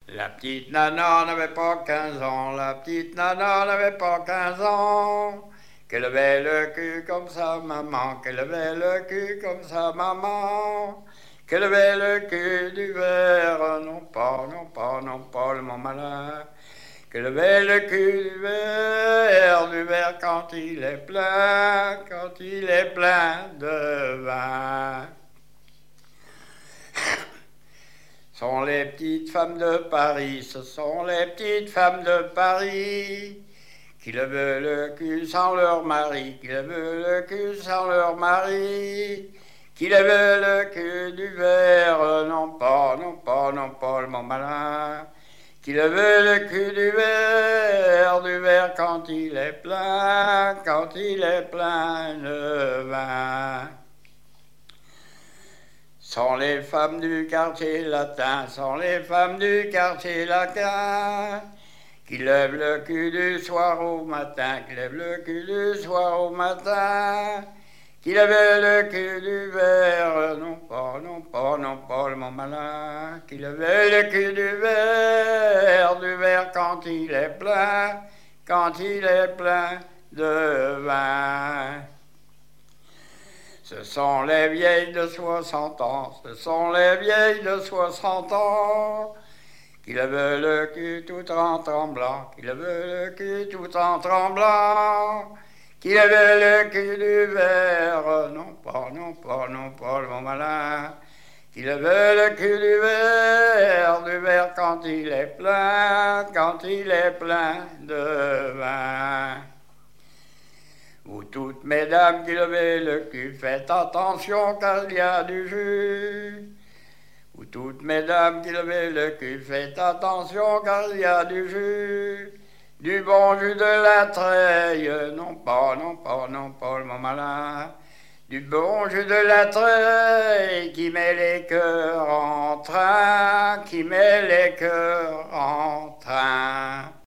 La petite nana n'avait pas 15 ans, la petite nana n'avait pas 15 ans. Qu'elle avait le cul comme sa maman, qu'elle avait le cul comme sa maman. Qu'elle avait le cul du verre, non pas, non pas, non pas le mon malin. Qu'elle avait le cul du verre quand il est plein, quand il est plein de vin. Ce sont les petites femmes de Paris, ce sont les petites femmes de Paris qui lèvent le cul sans leur mari, qui lèvent le cul sans leur mari, qui lèvent le cul du verre, non pas, non pas, non pas le mon malin, qui lèvent le cul du verre quand il est plein, quand il est plein de vin. Sont les femmes du quartier latin, sont les femmes du quartier latin, qui lèvent le cul du soir au matin, qui lèvent le cul du soir au matin, qui lèvent le cul du verre, non pas, non pas, non pas le mon malin, qui lèvent le cul du verre quand il est plein, quand il est plein de vin. Ce sont les vieilles de 60 ans, ce sont les vieilles de 60 ans, qui lèvent le cul tout en tremblant, qui lèvent le cul tout en tremblant, qui lèvent le cul du verre, non pas, non pas, non pas le bon malin, qui lèvent le cul du verre quand il est plein de vin. Vous toutes mesdames qui levez le cul, faites attention car il y a du jus. Vous toutes mesdames qui levez le cul, faites attention car il y a du jus. Du bon jus de la treille, non pas, non pas, non pas le mon malin. Du bon jus de la treille qui met les cœurs en train, qui met les cœurs en train.